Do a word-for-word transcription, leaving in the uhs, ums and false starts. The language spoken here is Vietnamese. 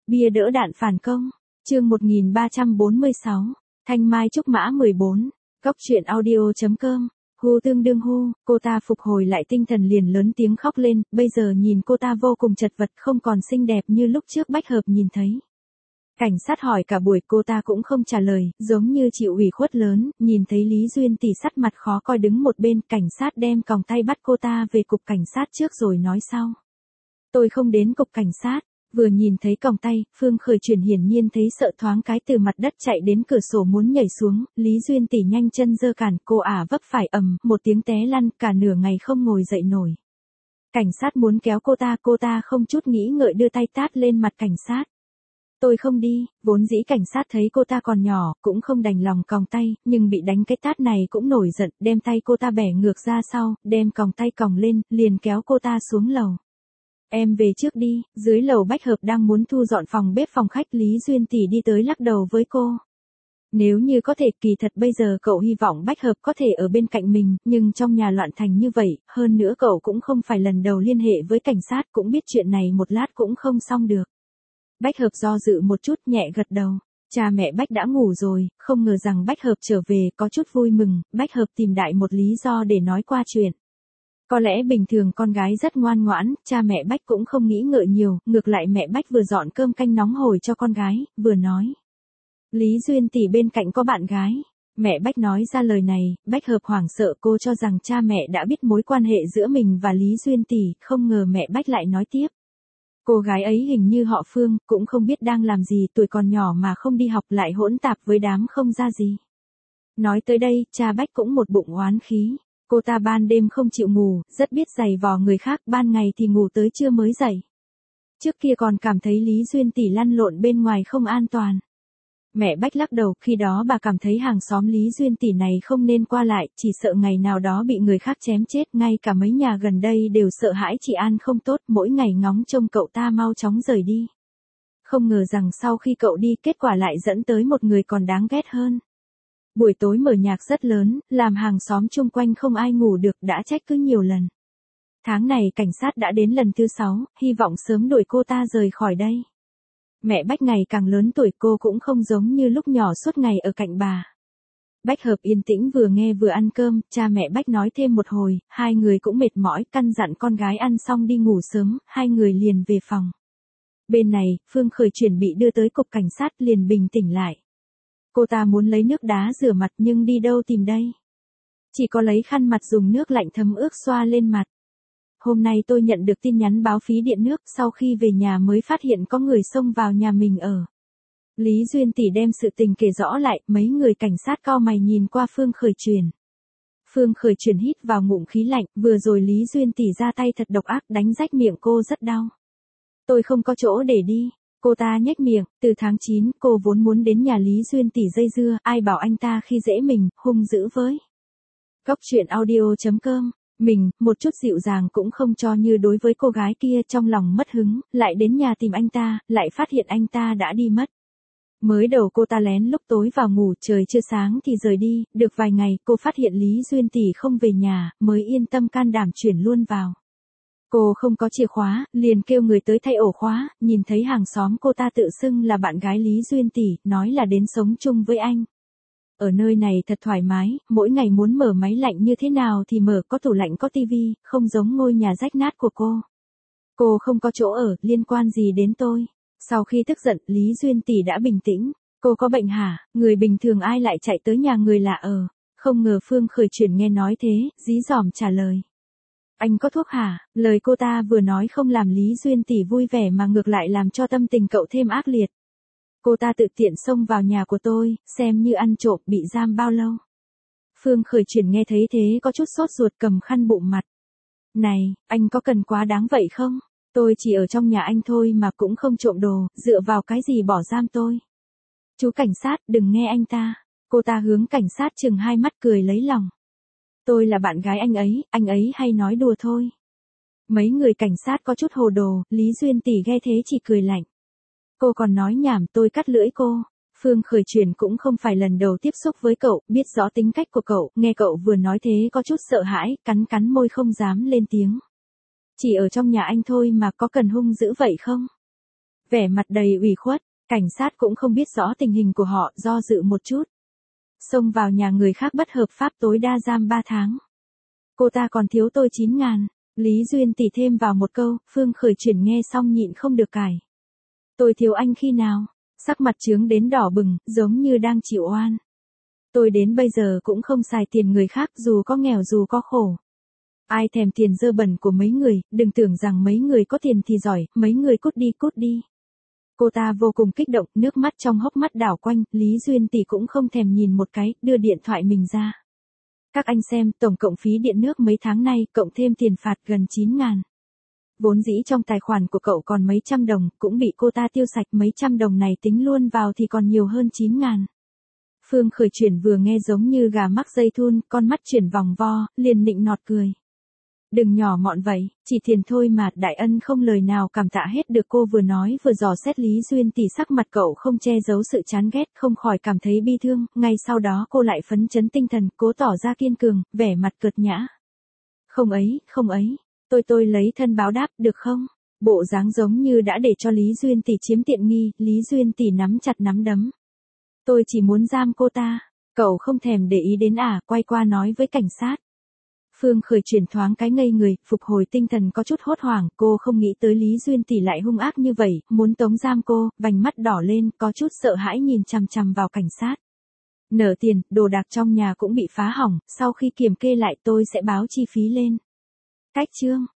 Bia đỡ đạn phản công. Chương một nghìn ba trăm bốn mươi sáu. Thanh Mai Trúc Mã mười bốn. Góc truyện audio chấm com. Hu tương đương hu, cô ta phục hồi lại tinh thần liền lớn tiếng khóc lên, bây giờ nhìn cô ta vô cùng chật vật, không còn xinh đẹp như lúc trước Bách Hợp nhìn thấy. Cảnh sát hỏi cả buổi cô ta cũng không trả lời, giống như chịu ủy khuất lớn, nhìn thấy Lý Duyên Tỷ sắc mặt khó coi đứng một bên, cảnh sát đem còng tay bắt cô ta về cục cảnh sát trước rồi nói sau. Tôi không đến cục cảnh sát. Vừa nhìn thấy còng tay, Phương Khởi Chuyển hiển nhiên thấy sợ thoáng cái từ mặt đất chạy đến cửa sổ muốn nhảy xuống, Lý Duyên Tỷ nhanh chân giơ cản, cô ả vấp phải ầm, một tiếng té lăn, cả nửa ngày không ngồi dậy nổi. Cảnh sát muốn kéo cô ta, cô ta không chút nghĩ ngợi đưa tay tát lên mặt cảnh sát. Tôi không đi, vốn dĩ cảnh sát thấy cô ta còn nhỏ, cũng không đành lòng còng tay, nhưng bị đánh cái tát này cũng nổi giận, đem tay cô ta bẻ ngược ra sau, đem còng tay còng lên, liền kéo cô ta xuống lầu. Em về trước đi, dưới lầu Bách Hợp đang muốn thu dọn phòng bếp phòng khách, Lý Duyên Tỷ đi tới lắc đầu với cô. Nếu như có thể, kỳ thật bây giờ cậu hy vọng Bách Hợp có thể ở bên cạnh mình, nhưng trong nhà loạn thành như vậy, hơn nữa cậu cũng không phải lần đầu liên hệ với cảnh sát, cũng biết chuyện này một lát cũng không xong được. Bách Hợp do dự một chút, nhẹ gật đầu. Cha mẹ Bách đã ngủ rồi, không ngờ rằng Bách Hợp trở về, có chút vui mừng, Bách Hợp tìm đại một lý do để nói qua chuyện. Có lẽ bình thường con gái rất ngoan ngoãn, cha mẹ Bách cũng không nghĩ ngợi nhiều, ngược lại mẹ Bách vừa dọn cơm canh nóng hổi cho con gái, vừa nói. Lý Duyên Tỷ bên cạnh có bạn gái. Mẹ Bách nói ra lời này, Bách Hợp hoảng sợ, cô cho rằng cha mẹ đã biết mối quan hệ giữa mình và Lý Duyên Tỷ, không ngờ mẹ Bách lại nói tiếp. Cô gái ấy hình như họ Phương, cũng không biết đang làm gì, tuổi còn nhỏ mà không đi học lại hỗn tạp với đám không ra gì. Nói tới đây, cha Bách cũng một bụng oán khí. Cô ta ban đêm không chịu ngủ, rất biết giày vò người khác, ban ngày thì ngủ tới trưa mới dậy. Trước kia còn cảm thấy Lý Duyên Tỷ lăn lộn bên ngoài không an toàn. Mẹ Bách lắc đầu, khi đó bà cảm thấy hàng xóm Lý Duyên Tỷ này không nên qua lại, chỉ sợ ngày nào đó bị người khác chém chết, ngay cả mấy nhà gần đây đều sợ hãi chị An không tốt, mỗi ngày ngóng trông cậu ta mau chóng rời đi. Không ngờ rằng sau khi cậu đi, kết quả lại dẫn tới một người còn đáng ghét hơn. Buổi tối mở nhạc rất lớn, làm hàng xóm chung quanh không ai ngủ được, đã trách cứ nhiều lần. Tháng này cảnh sát đã đến lần thứ sáu, hy vọng sớm đuổi cô ta rời khỏi đây. Mẹ Bách ngày càng lớn tuổi, cô cũng không giống như lúc nhỏ suốt ngày ở cạnh bà. Bách Hợp yên tĩnh vừa nghe vừa ăn cơm, cha mẹ Bách nói thêm một hồi, hai người cũng mệt mỏi, căn dặn con gái ăn xong đi ngủ sớm, hai người liền về phòng. Bên này, Phương Khởi Chuyển bị đưa tới cục cảnh sát liền bình tĩnh lại. Cô ta muốn lấy nước đá rửa mặt nhưng đi đâu tìm đây? Chỉ có lấy khăn mặt dùng nước lạnh thấm ướt xoa lên mặt. Hôm nay tôi nhận được tin nhắn báo phí điện nước, sau khi về nhà mới phát hiện có người xông vào nhà mình ở. Lý Duyên Tỷ đem sự tình kể rõ lại, mấy người cảnh sát cau mày nhìn qua Phương Khởi Chuyển. Phương Khởi Chuyển hít vào ngụm khí lạnh, vừa rồi Lý Duyên Tỷ ra tay thật độc ác, đánh rách miệng cô rất đau. Tôi không có chỗ để đi. Cô ta nhếch miệng, từ tháng chín, cô vốn muốn đến nhà Lý Duyên Tỷ dây dưa, ai bảo anh ta khi dễ mình, hung dữ với. Góc truyện audio chấm com, mình, một chút dịu dàng cũng không cho như đối với cô gái kia, trong lòng mất hứng, lại đến nhà tìm anh ta, lại phát hiện anh ta đã đi mất. Mới đầu cô ta lén lúc tối vào ngủ, trời chưa sáng thì rời đi, được vài ngày, cô phát hiện Lý Duyên Tỷ không về nhà, mới yên tâm can đảm chuyển luôn vào. Cô không có chìa khóa, liền kêu người tới thay ổ khóa, nhìn thấy hàng xóm cô ta tự xưng là bạn gái Lý Duyên Tỷ, nói là đến sống chung với anh. Ở nơi này thật thoải mái, mỗi ngày muốn mở máy lạnh như thế nào thì mở, có tủ lạnh có tivi, không giống ngôi nhà rách nát của cô. Cô không có chỗ ở, liên quan gì đến tôi? Sau khi tức giận, Lý Duyên Tỷ đã bình tĩnh. Cô có bệnh hả? Người bình thường ai lại chạy tới nhà người lạ ở? Không ngờ Phương Khởi Chuyển nghe nói thế, dí dỏm trả lời. Anh có thuốc hả? Lời cô ta vừa nói không làm Lý Duyên Tỷ vui vẻ mà ngược lại làm cho tâm tình cậu thêm ác liệt. Cô ta tự tiện xông vào nhà của tôi, xem như ăn trộm, bị giam bao lâu? Phương Khởi Chuyển nghe thấy thế có chút sốt ruột, cầm khăn bụng mặt. Này, anh có cần quá đáng vậy không? Tôi chỉ ở trong nhà anh thôi mà cũng không trộm đồ, dựa vào cái gì bỏ giam tôi? Chú cảnh sát, đừng nghe anh ta. Cô ta hướng cảnh sát chừng hai mắt cười lấy lòng. Tôi là bạn gái anh ấy, anh ấy hay nói đùa thôi. Mấy người cảnh sát có chút hồ đồ, Lý Duyên Tỷ nghe thế chỉ cười lạnh. Cô còn nói nhảm, tôi cắt lưỡi cô. Phương Khởi Chuyển cũng không phải lần đầu tiếp xúc với cậu, biết rõ tính cách của cậu, nghe cậu vừa nói thế có chút sợ hãi, cắn cắn môi không dám lên tiếng. Chỉ ở trong nhà anh thôi mà có cần hung dữ vậy không? Vẻ mặt đầy ủy khuất, cảnh sát cũng không biết rõ tình hình của họ, do dự một chút. Xông vào nhà người khác bất hợp pháp tối đa giam ba tháng. Cô ta còn thiếu tôi chín ngàn. Lý Duyên Tỷ thêm vào một câu, Phương Khởi Chuyển nghe xong nhịn không được cãi. Tôi thiếu anh khi nào? Sắc mặt trướng đến đỏ bừng, giống như đang chịu oan. Tôi đến bây giờ cũng không xài tiền người khác, dù có nghèo dù có khổ. Ai thèm tiền dơ bẩn của mấy người, đừng tưởng rằng mấy người có tiền thì giỏi, mấy người cút đi cút đi. Cô ta vô cùng kích động, nước mắt trong hốc mắt đảo quanh, Lý Duyên Tỷ cũng không thèm nhìn một cái, đưa điện thoại mình ra. Các anh xem, tổng cộng phí điện nước mấy tháng nay, cộng thêm tiền phạt gần chín ngàn. Vốn dĩ trong tài khoản của cậu còn mấy trăm đồng, cũng bị cô ta tiêu sạch, mấy trăm đồng này tính luôn vào thì còn nhiều hơn chín ngàn. Phương Khởi Chuyển vừa nghe giống như gà mắc dây thun, con mắt chuyển vòng vo, liền nịnh nọt cười. Đừng nhỏ mọn vậy, chỉ tiền thôi mà, đại ân không lời nào cảm tạ hết được. Cô vừa nói vừa dò xét Lý Duyên Tỷ, sắc mặt cậu không che giấu sự chán ghét, không khỏi cảm thấy bi thương, ngay sau đó cô lại phấn chấn tinh thần, cố tỏ ra kiên cường, vẻ mặt cợt nhã. Không ấy, không ấy, tôi tôi lấy thân báo đáp, được không? Bộ dáng giống như đã để cho Lý Duyên Tỷ chiếm tiện nghi, Lý Duyên Tỷ nắm chặt nắm đấm. Tôi chỉ muốn giam cô ta, cậu không thèm để ý đến à, quay qua nói với cảnh sát. Phương Khởi Chuyển thoáng cái ngây người, phục hồi tinh thần có chút hốt hoảng, cô không nghĩ tới Lý Duyên Tỷ lại hung ác như vậy, muốn tống giam cô, vành mắt đỏ lên, có chút sợ hãi nhìn chằm chằm vào cảnh sát. Nợ tiền, đồ đạc trong nhà cũng bị phá hỏng, sau khi kiểm kê lại tôi sẽ báo chi phí lên. Cách chương